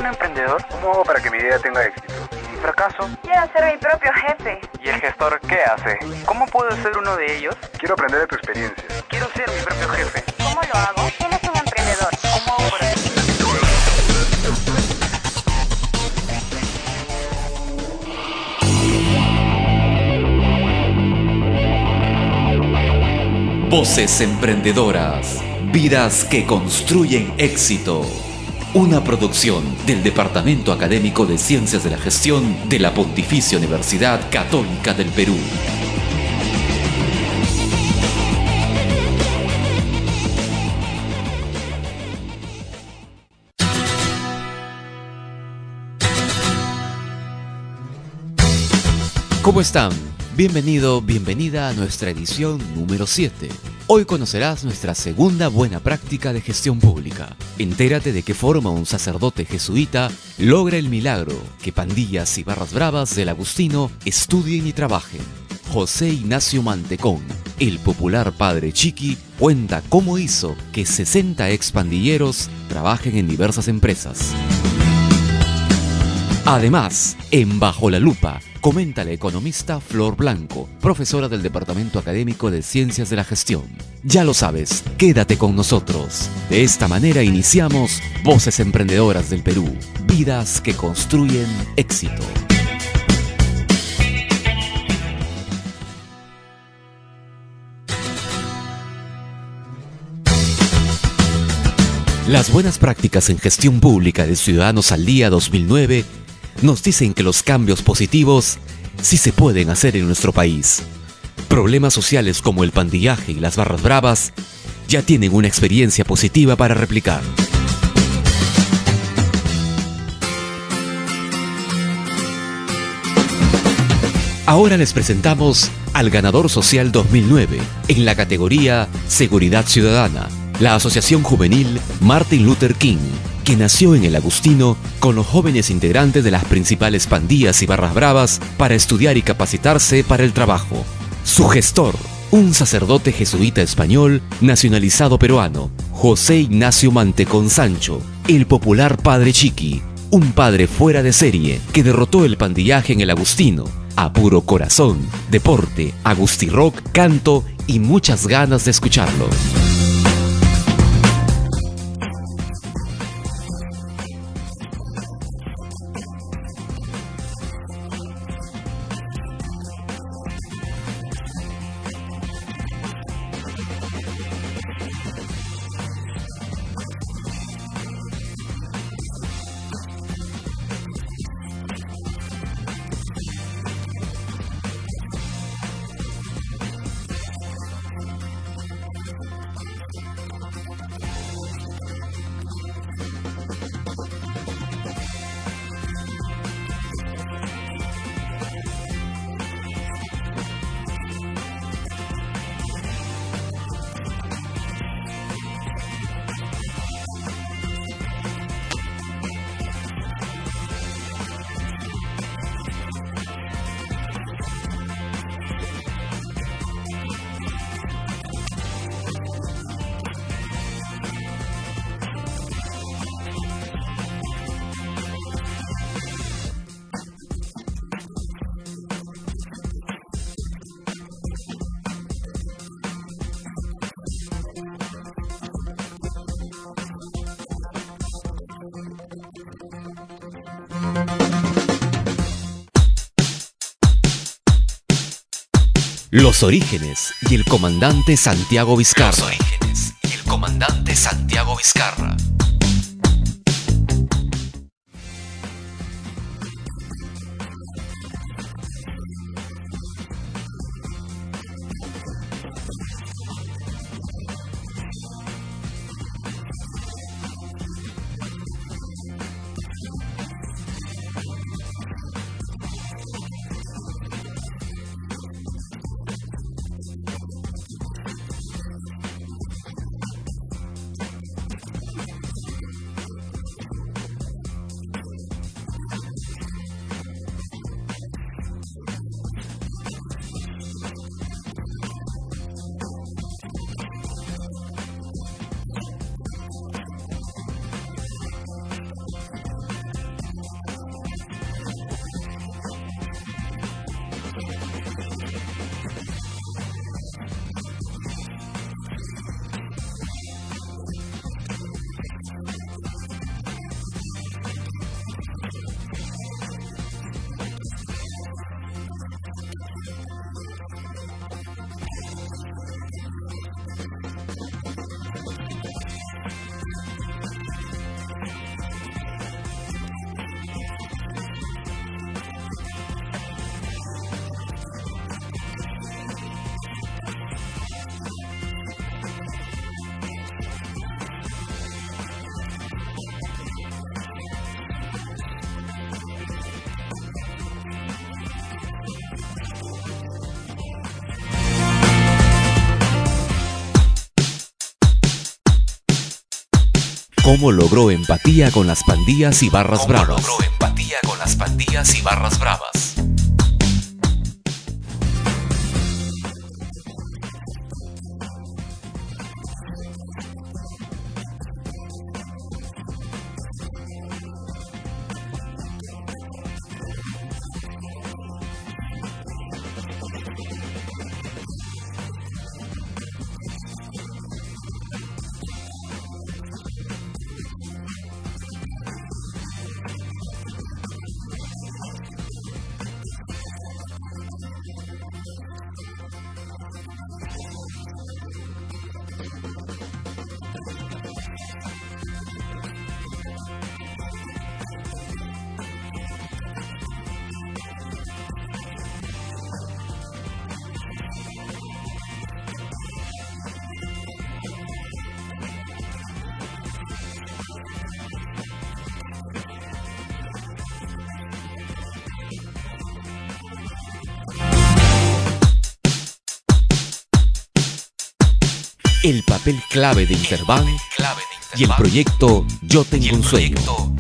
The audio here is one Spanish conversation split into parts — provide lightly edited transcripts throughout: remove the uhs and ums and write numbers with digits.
un emprendedor? ¿Cómo hago para que mi idea tenga éxito? ¿Y si fracaso? Quiero ser mi propio jefe. ¿Y el gestor qué hace? ¿Cómo puedo ser uno de ellos? Quiero aprender de tu experiencia. Quiero ser mi propio jefe. ¿Cómo lo hago? ¿Quién es un emprendedor? ¿Cómo hago para ser? Voces emprendedoras, vidas que construyen éxito. Una producción del Departamento Académico de Ciencias de la Gestión de la Pontificia Universidad Católica del Perú. ¿Cómo están? Bienvenido, bienvenida a nuestra edición número 7. Hoy conocerás nuestra segunda buena práctica de gestión pública. Entérate de qué forma un sacerdote jesuita logra el milagro que pandillas y barras bravas del Agustino estudien y trabajen. José Ignacio Mantecón, el popular Padre Chiqui, cuenta cómo hizo que 60 expandilleros trabajen en diversas empresas. Además, en Bajo la Lupa, comenta la economista Flor Blanco, profesora del Departamento Académico de Ciencias de la Gestión. Ya lo sabes, quédate con nosotros. De esta manera iniciamos Voces Emprendedoras del Perú, vidas que construyen éxito. Las buenas prácticas en gestión pública de Ciudadanos al Día 2009 nos dicen que los cambios positivos sí se pueden hacer en nuestro país. Problemas sociales como el pandillaje y las barras bravas ya tienen una experiencia positiva para replicar. Ahora les presentamos al ganador social 2009 en la categoría Seguridad Ciudadana, la Asociación Juvenil Martin Luther King, que nació en el Agustino con los jóvenes integrantes de las principales pandillas y barras bravas para estudiar y capacitarse para el trabajo. Su gestor, un sacerdote jesuita español nacionalizado peruano, José Ignacio Mantecón Sancho, el popular Padre Chiqui, un padre fuera de serie que derrotó el pandillaje en el Agustino, a puro corazón, deporte, agustirock, canto y muchas ganas de escucharlo. Los orígenes y el comandante Santiago Vizcarra. cómo logró empatía con las pandillas y barras bravas. El papel clave de Interbank y el proyecto Yo Tengo un Sueño.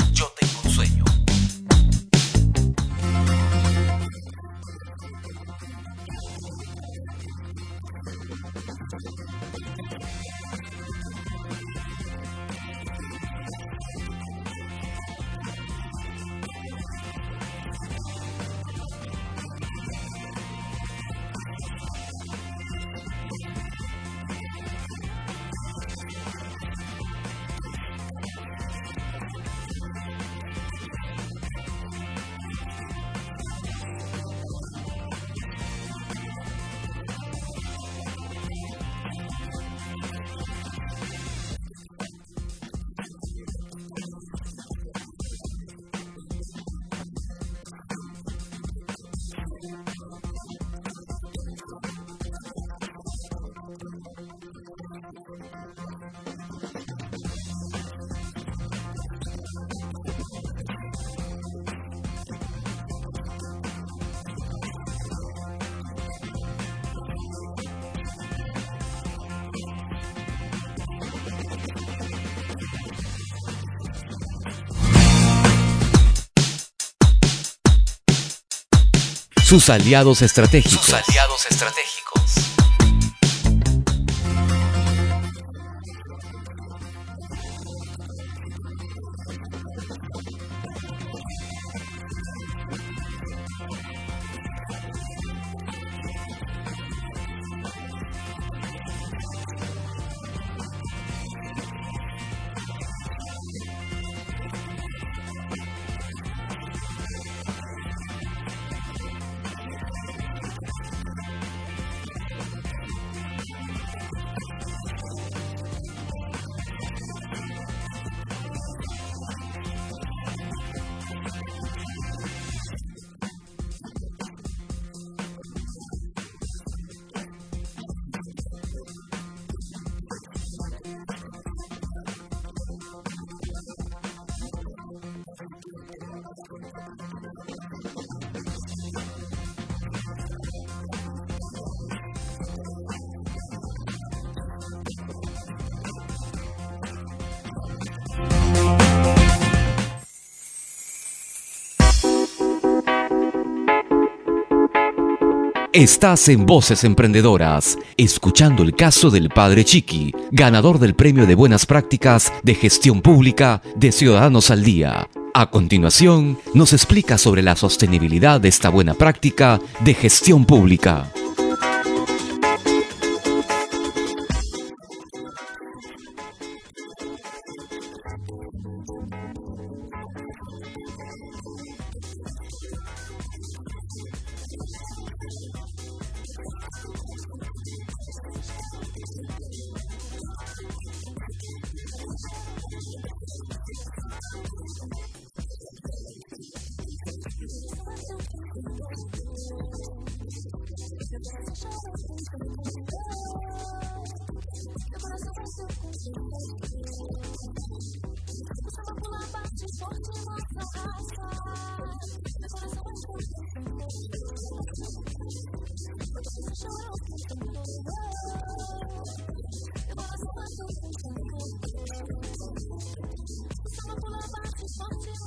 Sus aliados estratégicos. Estás en Voces Emprendedoras, escuchando el caso del padre Chiqui, ganador del Premio de Buenas Prácticas de Gestión Pública de Ciudadanos al Día. A continuación, nos explica sobre la sostenibilidad de esta buena práctica de gestión pública.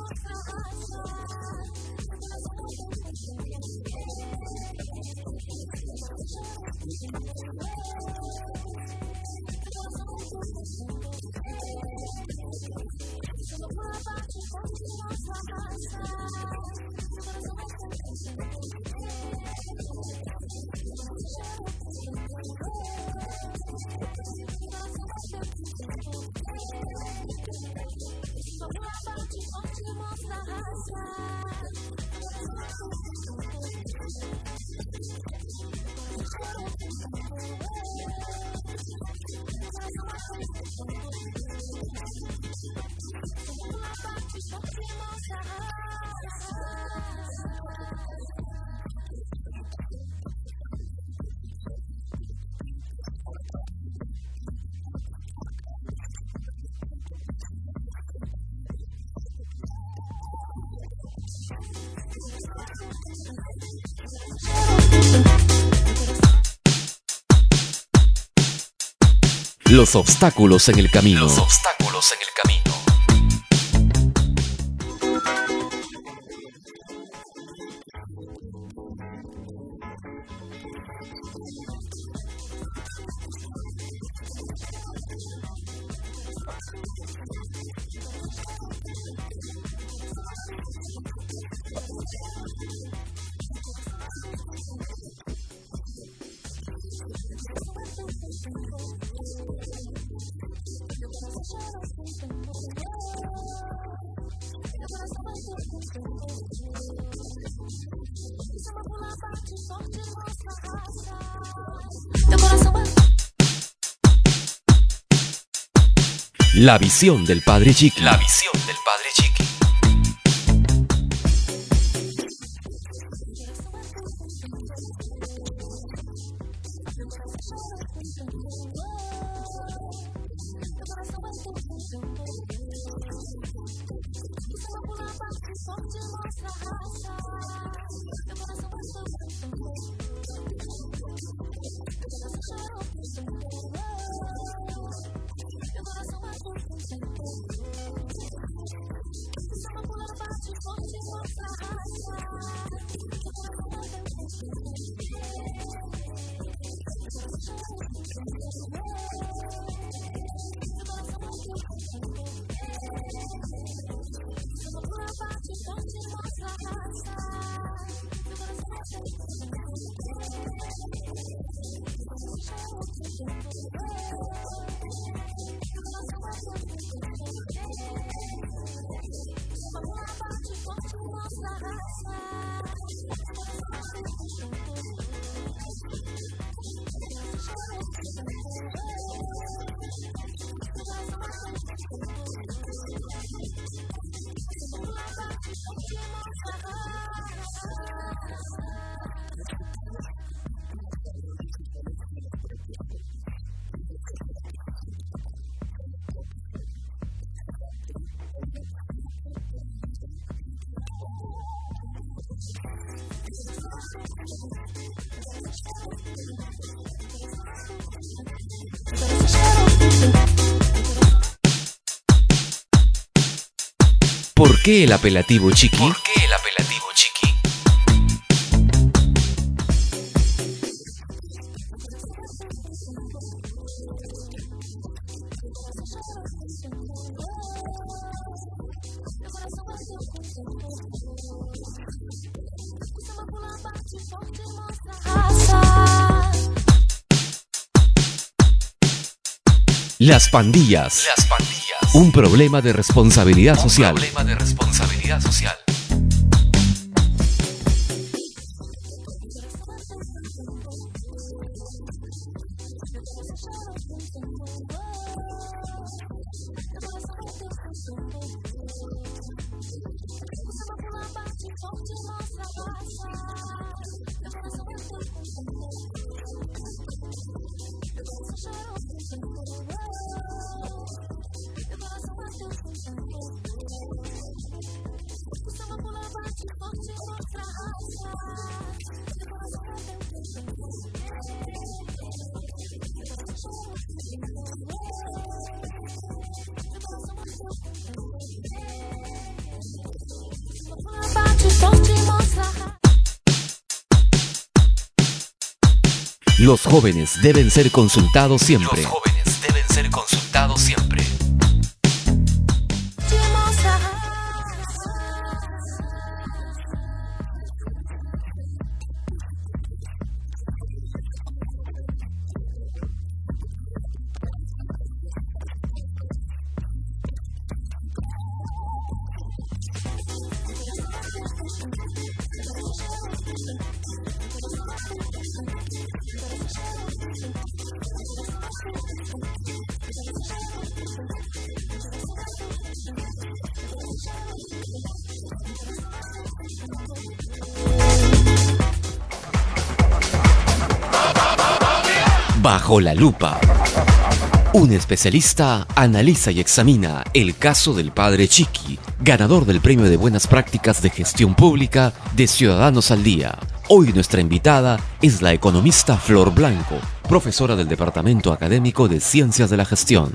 Los obstáculos en el camino. Los obstáculos en el camino. La visión del Padre Chiqui. La visión del Padre Chiqui. ¿Por qué el apelativo Chiqui? ¿Por qué el apelativo Chiqui? Las pandillas. Las pandillas. Un problema de responsabilidad social. Un problema de responsabilidad social. Los jóvenes deben ser consultados siempre. Los jóvenes deben ser consultados siempre. Bajo la lupa. Un especialista analiza y examina el caso del padre Chiqui, ganador del Premio de Buenas Prácticas de Gestión Pública de Ciudadanos al Día. Hoy nuestra invitada es la economista Flor Blanco, profesora del Departamento Académico de Ciencias de la Gestión.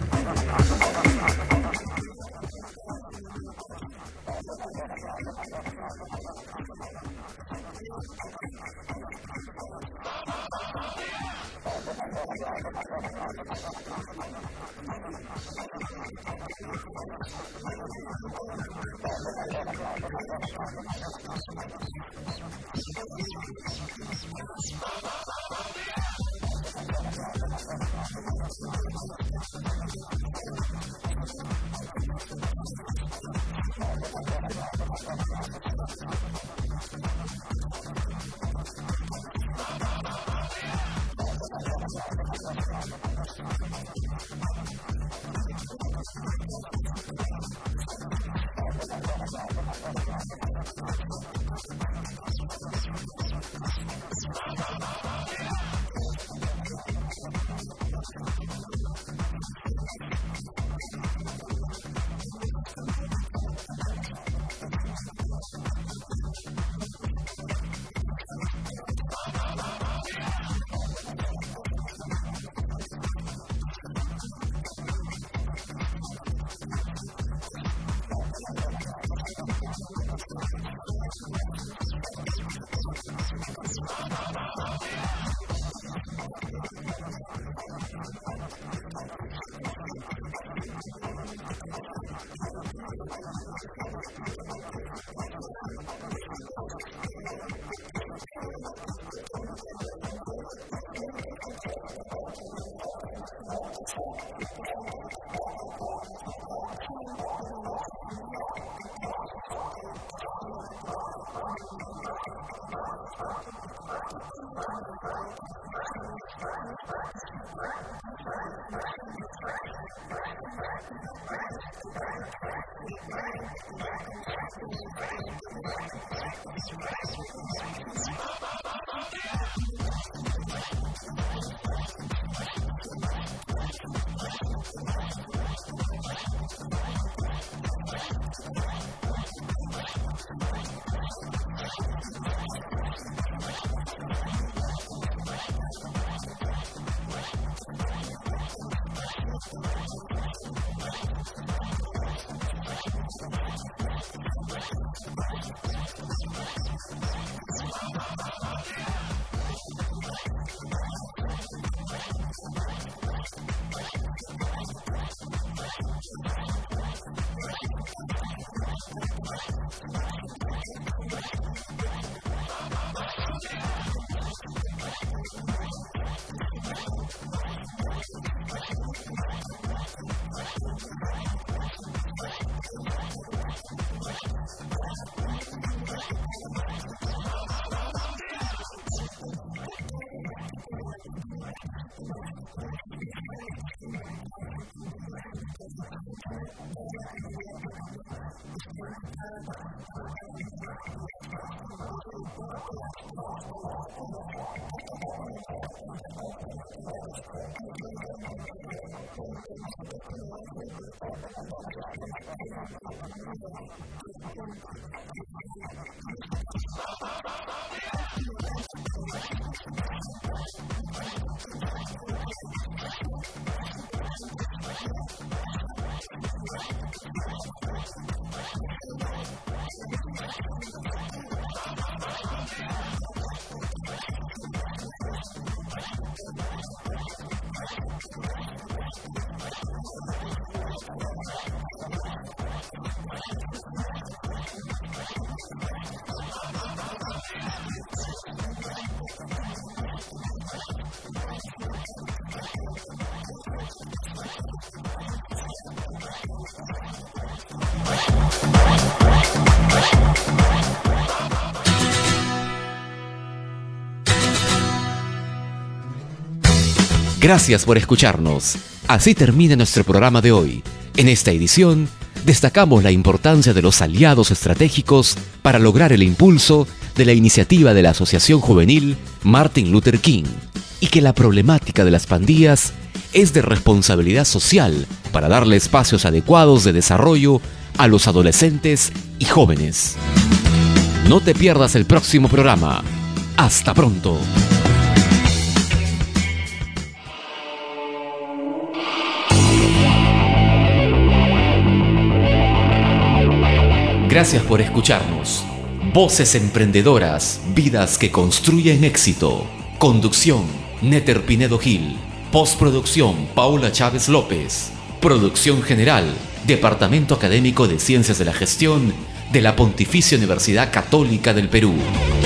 Gracias por escucharnos. Así termina nuestro programa de hoy. En esta edición, destacamos la importancia de los aliados estratégicos para lograr el impulso de la iniciativa de la Asociación Juvenil Martin Luther King y que la problemática de las pandillas es de responsabilidad social para darle espacios adecuados de desarrollo a los adolescentes y jóvenes. No te pierdas el próximo programa. Hasta pronto. Gracias por escucharnos. Voces emprendedoras, vidas que construyen éxito. Conducción, Néter Pinedo Gil. Postproducción, Paula Chávez López. Producción general, Departamento Académico de Ciencias de la Gestión de la Pontificia Universidad Católica del Perú.